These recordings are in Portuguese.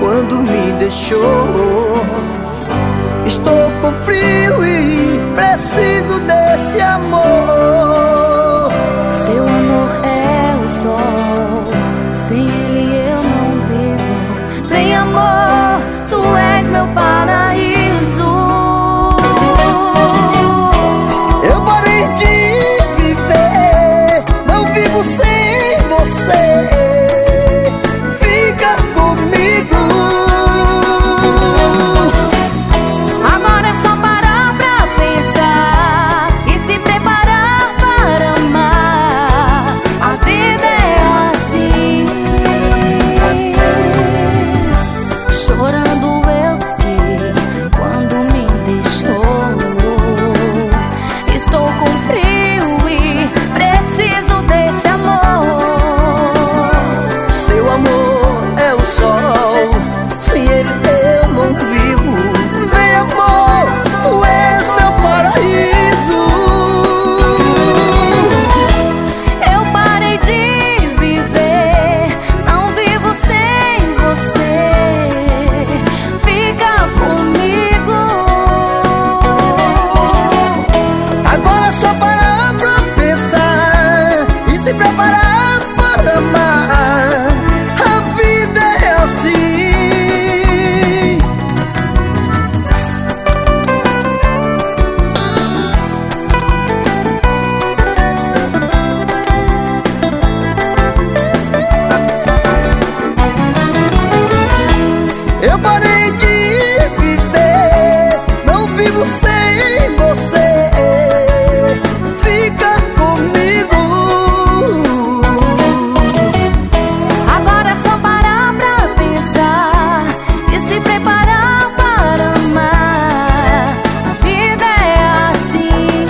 quando me deixou. Estou com frio e preciso desse amor. Seu amor é o sol, sem ele eu não vivo. Vem amor, tu és meu paraíso. Eu parei de viver, não vivo sem você. Fica comigo. Agora é só parar pra pensar e se preparar para amar. A vida é assim. Chorando eu fiquei quando me deixou. Estou com frio e preciso desse amor. Seu amor é o sol, sem ele eu não vivo. Vem amor, tu és meu paraíso. Eu parei de viver, não vivo sem você. Fica comigo. Agora é só parar pra pensar e se preparar para amar. A vida é assim. Eu parei de viver, não vivo sem você. Fica comigo. Agora é só parar pra pensar e se preparar para amar. A vida é assim.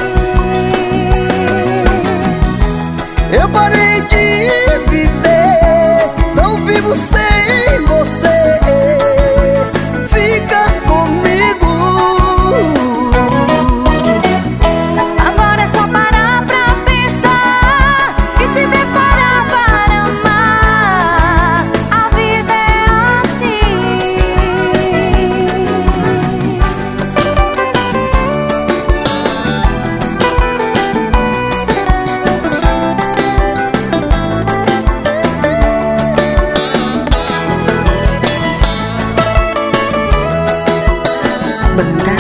Eu parei de viver, não vivo sem você. Fica comigo. Agora é só parar pra pensar e se preparar para amar. A vida é assim. Mình ra